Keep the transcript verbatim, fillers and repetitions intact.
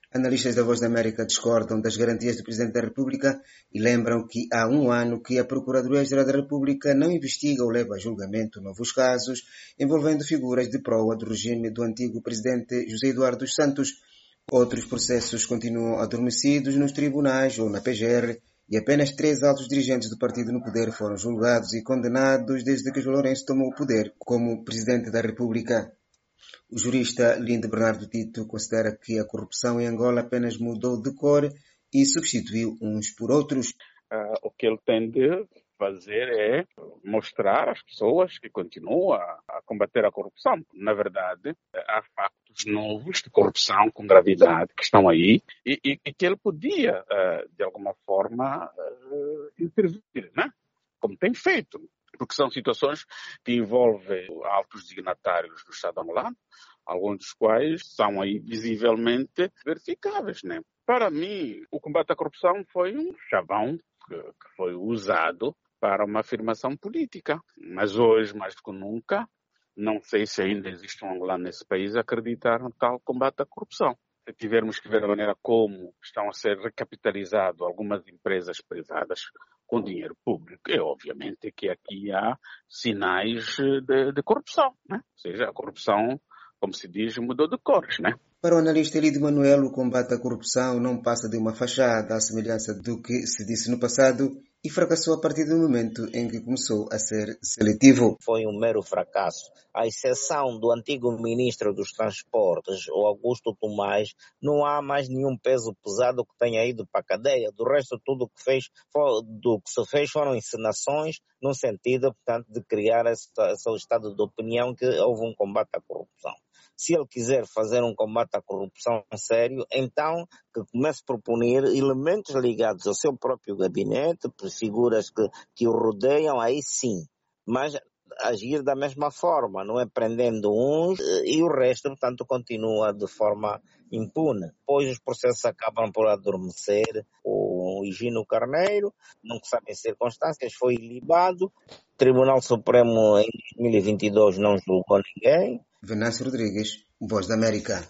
Analistas da Voz da América discordam das garantias do Presidente da República e lembram que há um ano que a Procuradoria-Geral da República não investiga ou leva a julgamento novos casos envolvendo figuras de proa do regime do antigo Presidente José Eduardo dos Santos. Outros processos continuam adormecidos nos tribunais ou na P G R e apenas três altos dirigentes do partido no poder foram julgados e condenados desde que João Lourenço tomou o poder como Presidente da República. O jurista Lindo Bernardo Tito considera que a corrupção em Angola apenas mudou de cor e substituiu uns por outros. Uh, o que ele tem de fazer é mostrar às pessoas que continuam a, a combater a corrupção. Na verdade, há factos novos de corrupção com gravidade que estão aí e, e, e que ele podia, uh, de alguma forma, uh, intervir, né? Como tem feito. Porque são situações que envolvem altos dignatários do Estado angolano, alguns dos quais são aí visivelmente verificáveis, né? Para mim, o combate à corrupção foi um chavão que, que foi usado para uma afirmação política. Mas hoje, mais do que nunca, não sei se ainda existe um angolano nesse país a acreditar no tal combate à corrupção. Se tivermos que ver a maneira como estão a ser recapitalizadas algumas empresas privadas com dinheiro público, é obviamente que aqui há sinais de, de corrupção, né? Ou seja, a corrupção, como se diz, mudou de cores, né? Para o analista Elidio Manuel, o combate à corrupção não passa de uma fachada, à semelhança do que se disse no passado, e fracassou a partir do momento em que começou a ser seletivo. Foi um mero fracasso. À exceção do antigo ministro dos Transportes, o Augusto Tomás, não há mais nenhum peso pesado que tenha ido para a cadeia. Do resto, tudo que fez, do que se fez foram encenações, no sentido, portanto, de criar esse, esse estado de opinião que houve um combate à corrupção. Se ele quiser fazer um combate à corrupção sério, então que comece a proponer elementos ligados ao seu próprio gabinete, figuras que, que o rodeiam, aí sim. Mas agir da mesma forma, não é prendendo uns e o resto, portanto, continua de forma impune. Depois os processos acabam por adormecer. O Higino Carneiro, não se sabem circunstâncias, foi ilibado. O Tribunal Supremo em dois mil e vinte e dois não julgou ninguém. Venâncio Rodrigues, Voz da América.